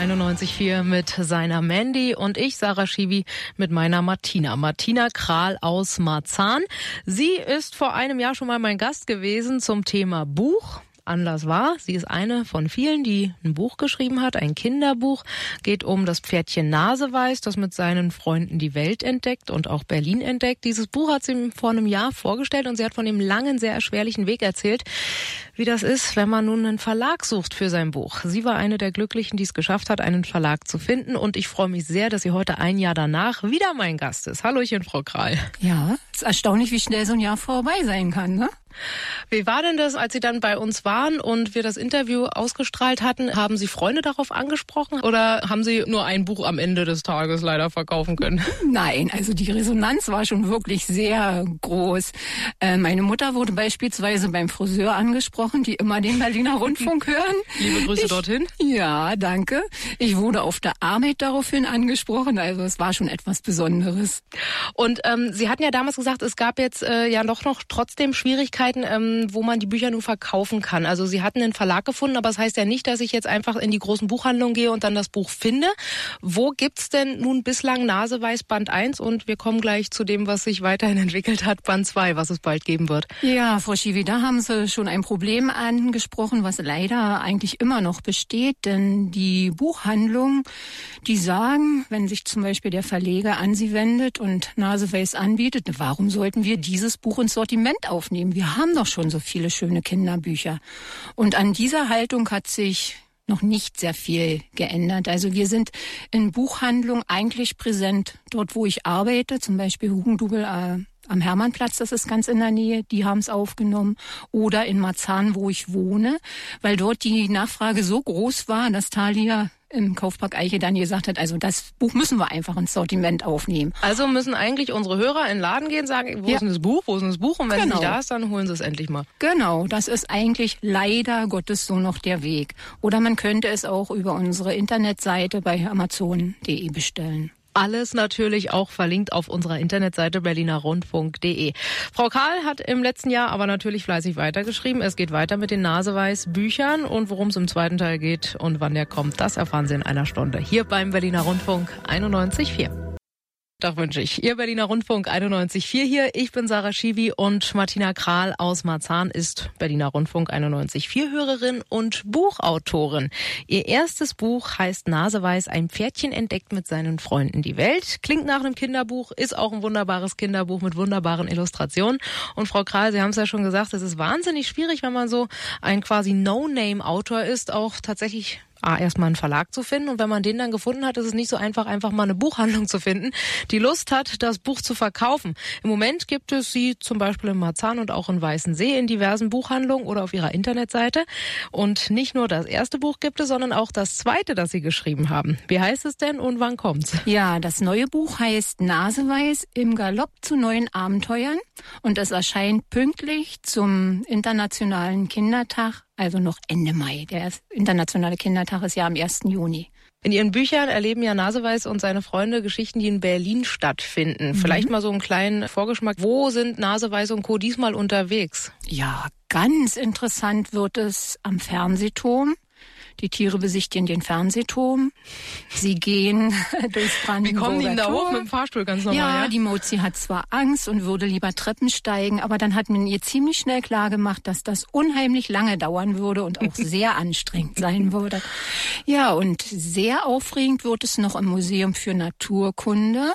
91,4 mit seiner Mandy und ich, Sarah Schiwi, mit meiner Martina. Martina Krahl aus Marzahn. Sie ist vor einem Jahr schon mal mein Gast gewesen zum Thema Buch. Anlass war, sie ist eine von vielen, die ein Buch geschrieben hat, ein Kinderbuch. Geht um das Pferdchen Naseweiß, das mit seinen Freunden die Welt entdeckt und auch Berlin entdeckt. Dieses Buch hat sie vor einem Jahr vorgestellt und sie hat von dem langen, sehr erschwerlichen Weg erzählt, wie das ist, wenn man nun einen Verlag sucht für sein Buch. Sie war eine der Glücklichen, die es geschafft hat, einen Verlag zu finden, und ich freue mich sehr, dass sie heute ein Jahr danach wieder mein Gast ist. Hallöchen, Frau Krahl. Ja, ist erstaunlich, wie schnell so ein Jahr vorbei sein kann, ne? Wie war denn das, als Sie dann bei uns waren und wir das Interview ausgestrahlt hatten? Haben Sie Freunde darauf angesprochen oder haben Sie nur ein Buch am Ende des Tages leider verkaufen können? Nein, also die Resonanz war schon wirklich sehr groß. Meine Mutter wurde beispielsweise beim Friseur angesprochen, die immer den Berliner Rundfunk hören. Liebe Grüße dorthin. Ja, danke. Ich wurde auf der Arbeit daraufhin angesprochen, also es war schon etwas Besonderes. Und Sie hatten ja damals gesagt, es gab jetzt ja noch trotzdem Schwierigkeiten, wo man die Bücher nur verkaufen kann. Also Sie hatten einen Verlag gefunden, aber das heißt ja nicht, dass ich jetzt einfach in die großen Buchhandlungen gehe und dann das Buch finde. Wo gibt's denn nun bislang Naseweiß Band 1? Und wir kommen gleich zu dem, was sich weiterhin entwickelt hat, Band 2, was es bald geben wird. Ja, Frau Schiwi, da haben Sie schon ein Problem angesprochen, was leider eigentlich immer noch besteht. Denn die Buchhandlungen, die sagen, wenn sich zum Beispiel der Verleger an Sie wendet und Naseweiß anbietet, warum sollten wir dieses Buch ins Sortiment aufnehmen? Wir haben doch schon so viele schöne Kinderbücher. Und an dieser Haltung hat sich noch nicht sehr viel geändert. Also wir sind in Buchhandlungen eigentlich präsent. Dort, wo ich arbeite, zum Beispiel Hugendubel am Hermannplatz, das ist ganz in der Nähe, die haben es aufgenommen. Oder in Marzahn, wo ich wohne, weil dort die Nachfrage so groß war, dass Thalia im Kaufpark Eiche dann gesagt hat, also das Buch müssen wir einfach ins Sortiment aufnehmen. Also müssen eigentlich unsere Hörer in den Laden gehen, sagen, wo ist denn das Buch, wo ist denn das Buch? Und wenn es nicht da ist, dann holen sie es endlich mal. Genau, das ist eigentlich leider Gottes so noch der Weg. Oder man könnte es auch über unsere Internetseite bei amazon.de bestellen. Alles natürlich auch verlinkt auf unserer Internetseite berlinerrundfunk.de. Frau Krahl hat im letzten Jahr aber natürlich fleißig weitergeschrieben. Es geht weiter mit den Naseweiß-Büchern, und worum es im zweiten Teil geht und wann der kommt, das erfahren Sie in einer Stunde hier beim Berliner Rundfunk 91,4. Doch wünsche ich. Ihr Berliner Rundfunk 91,4 hier. Ich bin Sarah Schiwi und Martina Krahl aus Marzahn ist Berliner Rundfunk 91,4 Hörerin und Buchautorin. Ihr erstes Buch heißt Naseweiß, ein Pferdchen entdeckt mit seinen Freunden die Welt. Klingt nach einem Kinderbuch, ist auch ein wunderbares Kinderbuch mit wunderbaren Illustrationen. Und Frau Krahl, Sie haben es ja schon gesagt, es ist wahnsinnig schwierig, wenn man so ein quasi No-Name-Autor ist, auch tatsächlich erstmal einen Verlag zu finden. Und wenn man den dann gefunden hat, ist es nicht so einfach mal eine Buchhandlung zu finden, die Lust hat, das Buch zu verkaufen. Im Moment gibt es sie zum Beispiel in Marzahn und auch in Weißensee in diversen Buchhandlungen oder auf ihrer Internetseite. Und nicht nur das erste Buch gibt es, sondern auch das zweite, das Sie geschrieben haben. Wie heißt es denn und wann kommt's? Ja, das neue Buch heißt Naseweiß im Galopp zu neuen Abenteuern. Und es erscheint pünktlich zum Internationalen Kindertag, also noch Ende Mai. Der Internationale Kindertag ist ja am 1. Juni. In Ihren Büchern erleben ja Naseweiß und seine Freunde Geschichten, die in Berlin stattfinden. Vielleicht mal so einen kleinen Vorgeschmack. Wo sind Naseweiß und Co. diesmal unterwegs? Ja, ganz interessant wird es am Fernsehturm. Die Tiere besichtigen den Fernsehturm. Sie gehen durchs Brandenburger Wie kommen die denn da Tor hoch mit dem Fahrstuhl, ganz normal? Ja, die Mozi hat zwar Angst und würde lieber Treppen steigen, aber dann hat man ihr ziemlich schnell klar gemacht, dass das unheimlich lange dauern würde und auch sehr anstrengend sein würde. Ja, und sehr aufregend wird es noch im Museum für Naturkunde,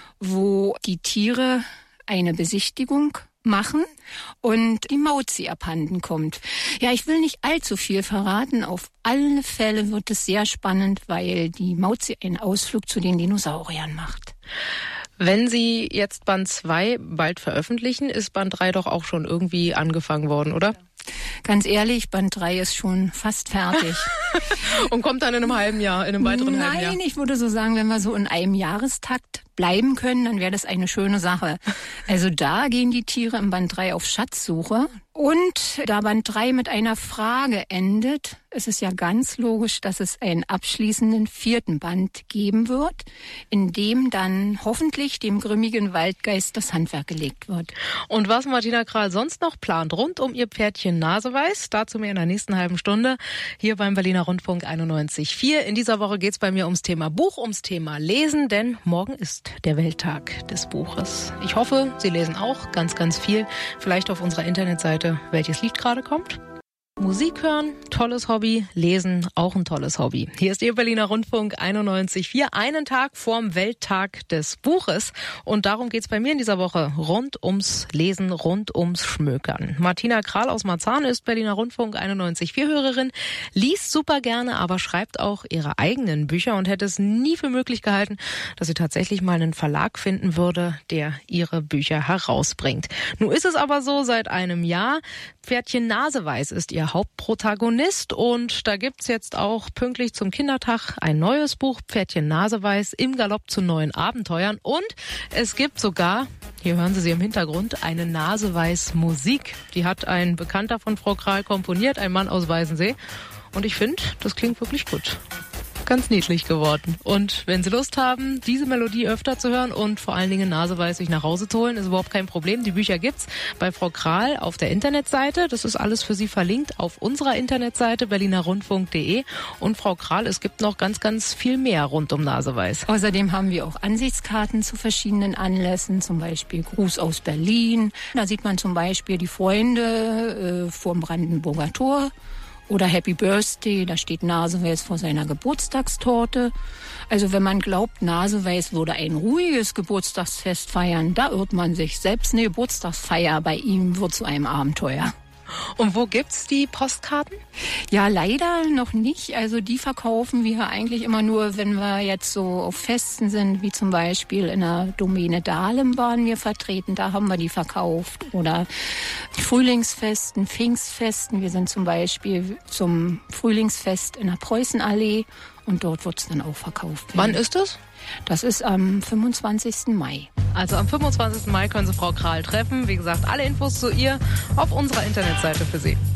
wo die Tiere eine Besichtigung machen und die Mauzi abhanden kommt. Ja, ich will nicht allzu viel verraten. Auf alle Fälle wird es sehr spannend, weil die Mauzi einen Ausflug zu den Dinosauriern macht. Wenn Sie jetzt Band 2 bald veröffentlichen, ist Band 3 doch auch schon irgendwie angefangen worden, oder? Ganz ehrlich, Band 3 ist schon fast fertig. Und kommt dann in einem halben Jahr, in einem weiteren halben Jahr? Nein, ich würde so sagen, wenn wir so in einem Jahrestakt bleiben können, dann wäre das eine schöne Sache. Also da gehen die Tiere im Band 3 auf Schatzsuche. Und da Band 3 mit einer Frage endet, ist es ja ganz logisch, dass es einen abschließenden 4. Band geben wird, in dem dann hoffentlich dem grimmigen Waldgeist das Handwerk gelegt wird. Und was Martina Krahl sonst noch plant rund um ihr Pferdchen Naseweiß, dazu mehr in der nächsten halben Stunde hier beim Berliner Rundfunk 91.4. In dieser Woche geht es bei mir ums Thema Buch, ums Thema Lesen, denn morgen ist der Welttag des Buches. Ich hoffe, Sie lesen auch ganz, ganz viel, vielleicht auf unserer Internetseite, welches Lied gerade kommt. Musik hören, tolles Hobby, lesen, auch ein tolles Hobby. Hier ist Ihr Berliner Rundfunk 91.4, einen Tag vorm Welttag des Buches. Und darum geht's bei mir in dieser Woche rund ums Lesen, rund ums Schmökern. Martina Krahl aus Marzahn ist Berliner Rundfunk 91.4 Hörerin, liest super gerne, aber schreibt auch ihre eigenen Bücher und hätte es nie für möglich gehalten, dass sie tatsächlich mal einen Verlag finden würde, der ihre Bücher herausbringt. Nun ist es aber so, seit einem Jahr, Pferdchen Naseweiß ist ihr Hauptprotagonist und da gibt's jetzt auch pünktlich zum Kindertag ein neues Buch, Pferdchen Naseweiß im Galopp zu neuen Abenteuern und es gibt sogar, hier hören Sie im Hintergrund, eine Naseweiß-Musik. Die hat ein Bekannter von Frau Krahl komponiert, ein Mann aus Weißensee und ich finde, das klingt wirklich gut. Ganz niedlich geworden. Und wenn Sie Lust haben, diese Melodie öfter zu hören und vor allen Dingen Naseweiß sich nach Hause zu holen, ist überhaupt kein Problem. Die Bücher gibt's bei Frau Krahl auf der Internetseite. Das ist alles für Sie verlinkt auf unserer Internetseite berlinerrundfunk.de. Und Frau Krahl, es gibt noch ganz, ganz viel mehr rund um Naseweiß. Außerdem haben wir auch Ansichtskarten zu verschiedenen Anlässen, zum Beispiel Gruß aus Berlin. Da sieht man zum Beispiel die Freunde vorm Brandenburger Tor. Oder Happy Birthday, da steht Naseweiß vor seiner Geburtstagstorte. Also wenn man glaubt, Naseweiß würde ein ruhiges Geburtstagsfest feiern, da irrt man sich. Selbst eine Geburtstagsfeier bei ihm wird zu einem Abenteuer. Und wo gibt's die Postkarten? Ja, leider noch nicht. Also die verkaufen wir eigentlich immer nur, wenn wir jetzt so auf Festen sind, wie zum Beispiel in der Domäne Dahlem waren wir vertreten, da haben wir die verkauft. Oder Frühlingsfesten, Pfingstfesten. Wir sind zum Beispiel zum Frühlingsfest in der Preußenallee und dort wird's dann auch verkauft. Wann ist das? Das ist am 25. Mai. Also am 25. Mai können Sie Frau Krahl treffen. Wie gesagt, alle Infos zu ihr auf unserer Internetseite für Sie.